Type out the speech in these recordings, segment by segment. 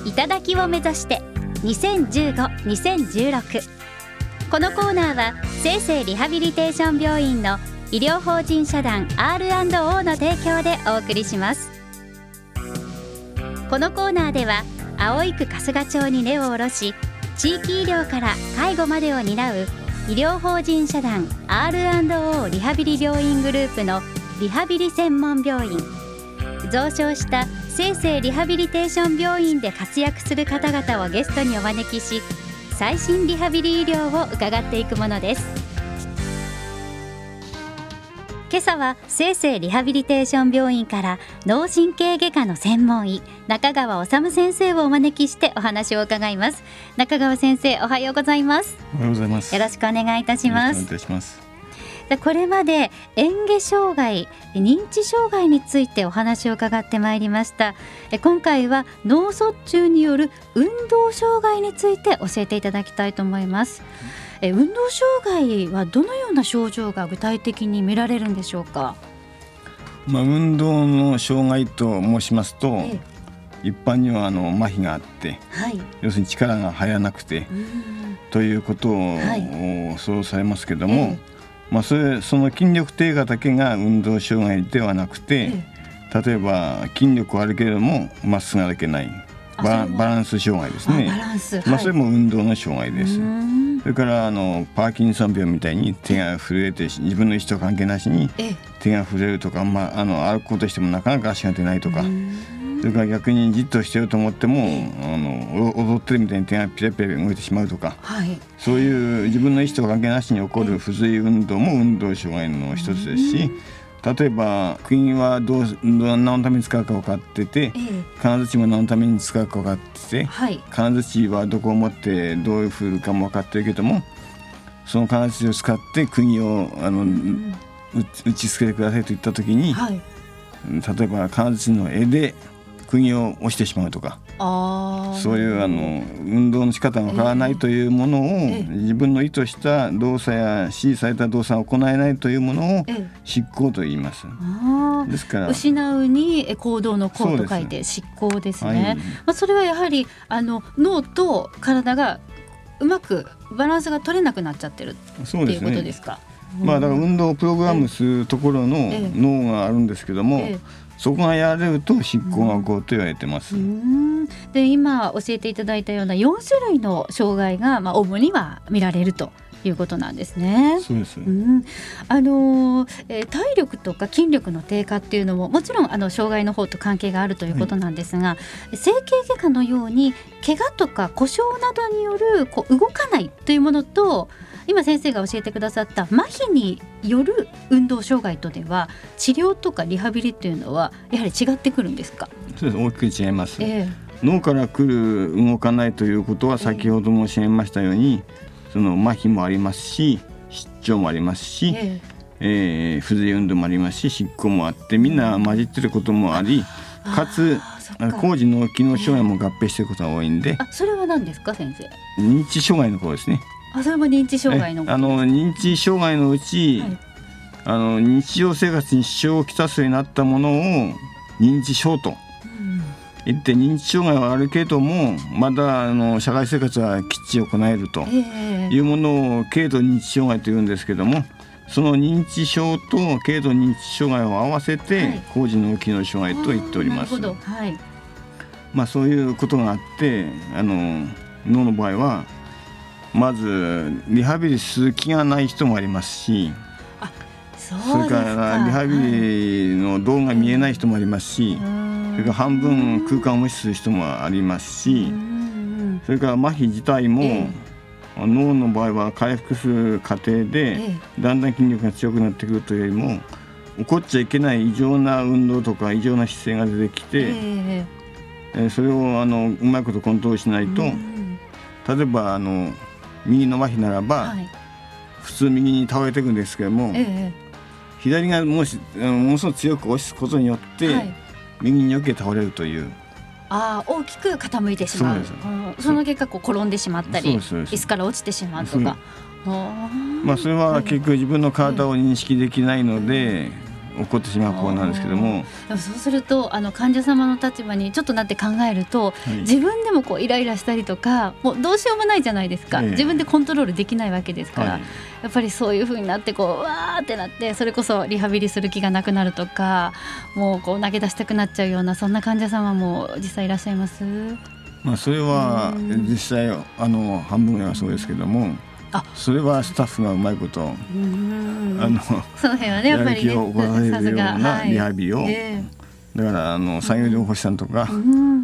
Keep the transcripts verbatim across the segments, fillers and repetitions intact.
頂を目指して にせんじゅうごにせんじゅうろく。 このコーナーは生成リハビリテーション病院の医療法人社団 アールアンドオー の提供でお送りします。このコーナーでは葵区春日町に根を下ろし、地域医療から介護までを担う医療法人社団 アールアンドオー リハビリ病院グループのリハビリ専門病院、増床した生成リハビリテーション病院で活躍する方々をゲストにお招きし、最新リハビリ医療を伺っていくものです。今朝は生成リハビリテーション病院から脳神経外科の専門医中川治先生をお招きしてお話を伺います。中川先生、おはようございます。 おはようございます。 よろしくお願いいたします。 よろしくお願いいたします。 これまで嚥下障害、認知障害についてお話を伺ってまいりました。今回は脳卒中による運動障害について教えていただきたいと思います。え運動障害はどのような症状が具体的に見られるんでしょうか。 まあ、運動の障害と申しますと、 ええ、一般にはあの麻痺があって、 はい、 要するに力が入らなくてということを、はい、想像されますけども、えまあ、それその筋力低下だけが運動障害ではなくて、え例えば筋力はあるけれどもまっすぐ歩けないバラ、バランス障害ですね。 バランス、はい、 まあ、それも運動の障害です。それからあのパーキンソン病みたいに手が震えて自分の意思と関係なしに手が震えるとか、まあ、あの歩くことしてもなかなか足が出ないとか、それから逆にじっとしてると思ってもあの踊ってるみたいに手がピラピラ動いてしまうとか、はい、そういう自分の意思と関係なしに起こる不随運動も運動障害の一つですし、例えば釘はどう何のために使うか分かってて、金槌も何のために使うか分かってて、はい、金槌はどこを持ってどういう振るかも分かってるけども、その金槌を使って釘をあの、うん、打ちつけてくださいと言った時に、はい、例えば金槌の柄で釘を押してしまうとか、あそういうあの運動の仕方がわからないというものを、えーえー、自分の意図した動作や指示された動作を行えないというものを執行と言います。あですから失うに行動の行と書いて執行ですね。はい、まあ、それはやはりあの脳と体がうまくバランスが取れなくなっちゃってるっていうことですか。 まあ、だから運動をプログラムするところの脳があるんですけども、えーえーそこがやられると執行が起こると言われてます。 うんで今教えていただいたようなよん種類の障害が、まあ、主には見られるということなんですね。 そうです。 うん、あのえー、体力とか筋力の低下っていうのももちろんあの障害の方と関係があるということなんですが、はい、整形外科のように怪我とか故障などによるこう動かないというものと、今先生が教えてくださった麻痺による運動障害とでは治療とかリハビリっていうのはやはり違ってくるんですか。 そうです、大きく違います。えー、脳から来る動かないということは先ほど申し上げましたように、えー、その麻痺もありますし失調もありますし、えーえー、不随運動もありますし執行もあって、みんな混じってることもあり、かつ高次脳機能障害も合併していることが多いんで、 あそれは何ですか先生。 認知障害の方ですね。 あそれも認知障害のあの認知障害のうち、はい、あの日常生活に支障をきたすようになったものを認知症と言って、認知障害はあるけどもまだあの社会生活はきっちり行えるというものを軽度認知障害というんですけども、その認知症と軽度認知障害を合わせて高次脳機能障害と言っております。なるほど、はい、まあ、そういうことがあって、あの脳の場合はまずリハビリする気がない人もありますし、 あ そうですか。 それからリハビリの動画が見えない人もありますし、それから半分空間を無視する人もありますし、それから麻痺自体も、ええ、脳の場合は回復する過程で、ええ、だんだん筋力が強くなってくるというよりも起こっちゃいけない異常な運動とか異常な姿勢が出てきて、ええ、それをあのうまいことコントロールしないと、例えばあの右の麻痺ならば、はい、普通右に倒れていくんですけども、ええ、左がもしものすごく強く押すことによって、はい、右によけ倒れるという、 あ大きく傾いてしまう。 そうです。その結果こう転んでしまったり椅子から落ちてしまうとか、 まあ、それは結局自分の体を認識できないので、 起こってしまう行為なんですけども、 でもそうするとあの患者様の立場にちょっとなって考えると、はい、自分でもこうイライラしたりとかもうどうしようもないじゃないですか、えー、自分でコントロールできないわけですから、はい、やっぱりそういう風になってこうわーってなってそれこそリハビリする気がなくなるとかもうこう投げ出したくなっちゃうようなそんな患者様も実際いらっしゃいます？ まあ、それは実際あの半分ぐらいはそうですけども、あそれはスタッフがうまいことあのその辺はねやっぱりねやる気を起こさせるようなリハビリを、はいえー、だからあの産業療法士さんとか、うん、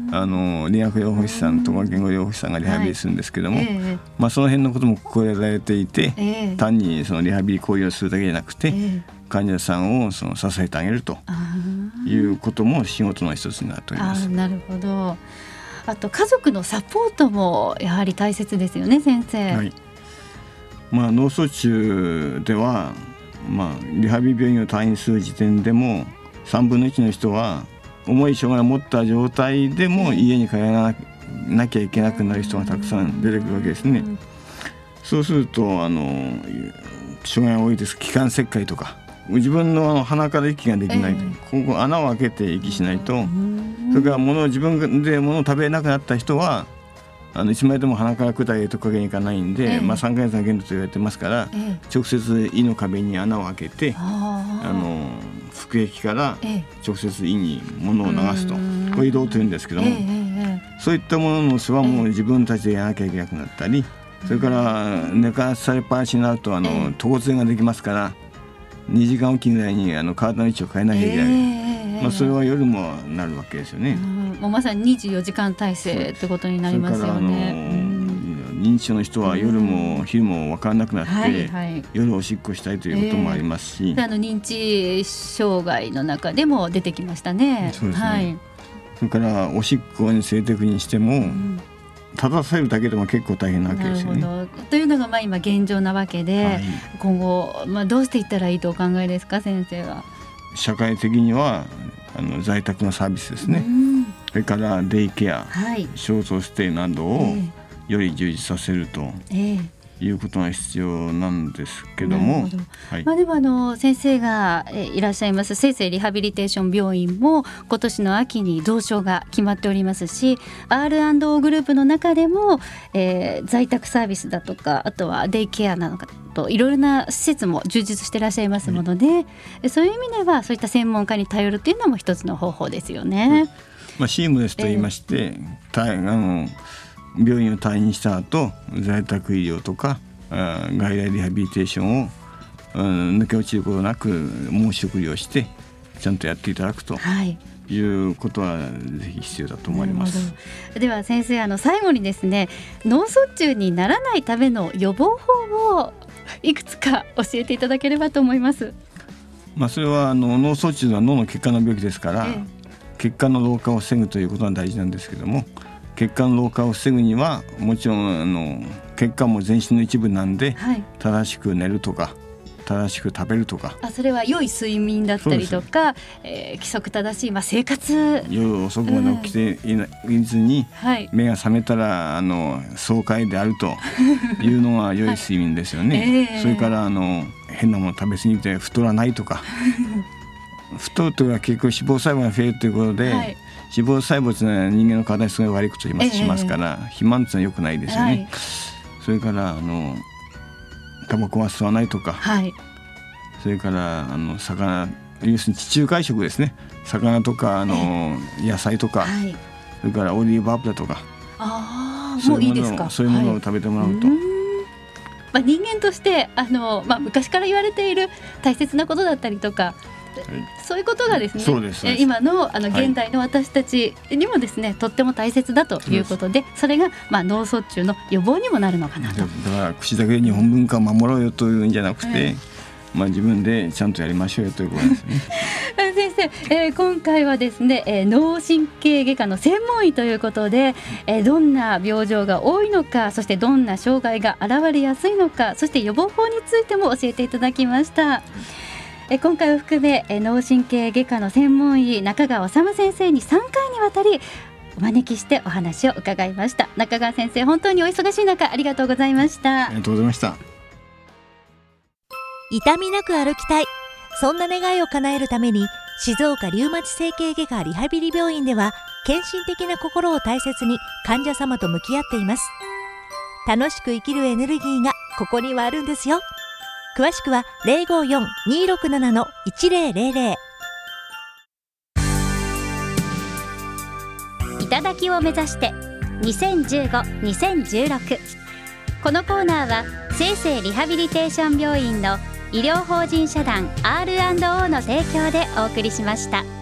あの理学療法士さんとか言語療法士さんがリハビリするんですけども、はいえーまあ、その辺のことも心得られていて、えー、単にそのリハビリ行為をするだけじゃなくて、えー、患者さんをその支えてあげるということも仕事の一つになっております。 あなるほど。あと家族のサポートもやはり大切ですよね先生。はいまあ、脳卒中では、まあ、リハビリ病院を退院する時点でもさんぶんのいちの人は重い障害を持った状態でも家に帰らなきゃいけなくなる人がたくさん出てくるわけですね。そうするとあの障害が多いです気管切開とか自分の鼻から息ができない、えー、ここ穴を開けて息しないと、それから物を自分で物を食べれなくなった人はあのいつまででも鼻から管へとかけにいかないんで、えーまあ、さんかげつの限度と言われてますから、えー、直接胃の壁に穴を開けてあの腹液から直接胃に物を流すと、えー、これ移動というんですけども、えー、そういったものの世話も自分たちでやらなきゃいけなくなったり、それから寝かされっぱなしになるとあの、えー、頭骨炎ができますからにじかんおきぐらいにあの体の位置を変えなきゃいけない、えーまあ、それは夜もなるわけですよね。 うんもうまさににじゅうよじかん体制ってことになりますよね。それからあの認知症の人は夜も昼も分からなくなって、はいはい、夜おしっこしたいということもありますし、 えー、あの認知障害の中でも出てきましたね。 そうですね、はい、それからおしっこに性的にしても、うん立たせるだけでも結構大変なわけですよね。 なるほどというのがまあ今現状なわけで、はい、今後、まあ、どうしていったらいいとお考えですか先生は。 社会的にはあの在宅のサービスですね、うん、それからデイケア、はい、ショートステイなどをより充実させると、えーいうことが必要なんですけども、 はい、まあ、でもあの先生がいらっしゃいますせいせいリハビリテーション病院も今年の秋に増床が決まっておりますし アールアンドオー グループの中でも、えー、在宅サービスだとかあとはデイケアなのかといろいろな施設も充実していらっしゃいますもので、はい、そういう意味ではそういった専門家に頼るというのも一つの方法ですよね。はい、 まあ、シームレスと言いまして、えー、あの病院を退院した後在宅医療とか外来リハビリテーションを、うん、抜け落ちることなく申し送りをしてちゃんとやっていただくと、はい、いうことはぜひ必要だと思います。 では先生あの最後にですね脳卒中にならないための予防法をいくつか教えていただければと思います。 まあ、それはあの脳卒中は脳の血管の病気ですから、ええ、血管の老化を防ぐということが大事なんですけども血管老化を防ぐにはもちろんあの血管も全身の一部なんで、はい、正しく寝るとか正しく食べるとかあそれは良い睡眠だったりとか、えー、規則正しい、まあ、生活夜遅くまで起きていな、うん、いずに、はい、目が覚めたらあの爽快であるというのが良い睡眠ですよね、はいえー、それからあの変なもの食べ過ぎて太らないとか太るとは結構脂肪細胞が増えるということで、はい、脂肪細胞というのは人間の体にすごい悪いことをします、えー、しますから肥満というのは良くないですよね、はい、それからあのタバコは吸わないとか、はい、それからあの魚要するに地中海食ですね魚とかあの、えー、野菜とか、はい、それからオリーブ油とかあもういいですかそういうものを食べてもらうと、はい、 まあ、人間としてあの、まあ、昔から言われている大切なことだったりとかはい、そういうことがですねそうですそうです今 の, あの現代の私たちにもですね、はい、とっても大切だということでそれが、まあ、脳卒中の予防にもなるのかなと。だから口だけで日本文化を守ろうよというんじゃなくて、はいまあ、自分でちゃんとやりましょうよということですね先生、えー、今回はですね、えー、脳神経外科の専門医ということで、えー、どんな病状が多いのかそしてどんな障害が現れやすいのかそして予防法についても教えていただきました。え今回を含めえ脳神経外科の専門医中川治先生にさんかいにわたりお招きしてお話を伺いました。中川先生本当にお忙しい中ありがとうございました。 ありがとうございました。 痛みなく歩きたいそんな願いを叶えるために、静岡リウマチ整形外科リハビリ病院では献身的な心を大切に患者様と向き合っています。楽しく生きるエネルギーがここにはあるんですよ。詳しくは ゼロごよん にーろくなな いちゼロゼロゼロ。 頂を目指してにせんじゅうご にせんじゅうろく。このコーナーは生生リハビリテーション病院の医療法人社団 アールアンドオー の提供でお送りしました。